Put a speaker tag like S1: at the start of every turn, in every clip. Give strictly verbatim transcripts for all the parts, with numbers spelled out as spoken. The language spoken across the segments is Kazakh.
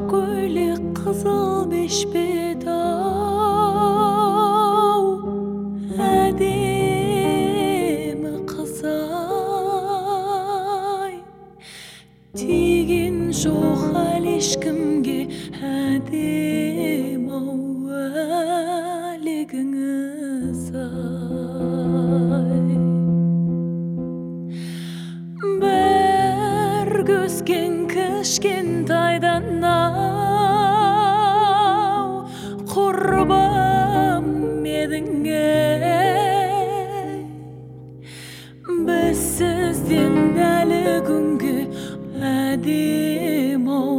S1: көйлек қызыл бешпет ау, әдемі қызай, тиген жоқ әлі ешкімге әдем ау әлегіңіз ай. Бір көзген кішкентайдан ау, құрбым едің ей, біз сізден әлі күнге әдем ау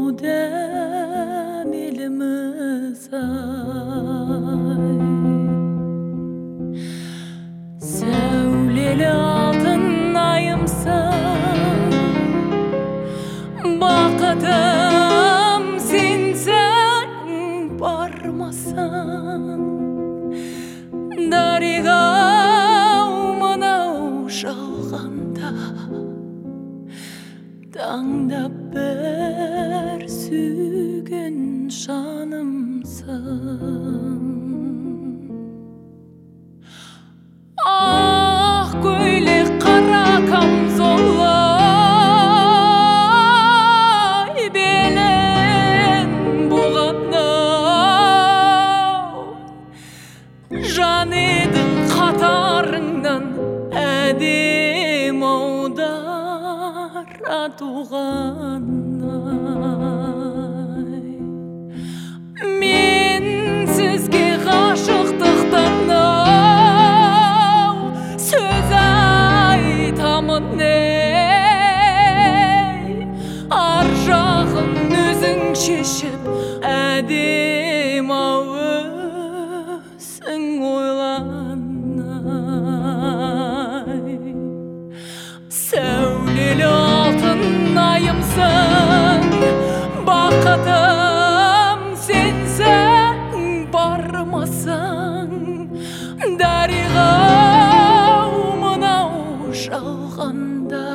S1: дәмеліміз ай. Сәулелі алтын айымсың, бақытым сенсің бармасаң, дариға-ау мынау жалғанда таңдап бір сүйген жанымсың. Ақ көйлек қара камзолы белін буған-ау, жан едің қатарыңнан әдем аудара туған-ай. Мен сізге ғашықтықтан ау сөз айтамын ей, ар жағын өзің шешіп әдем ау өзің ойлан-ай. Сәулелі алтын айымсың, бақытым сенсің бармасаң, дариға-ау мынау жалғанда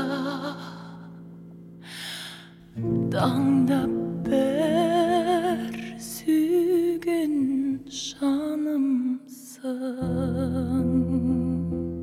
S1: таңдап бір сүйген жанымсың.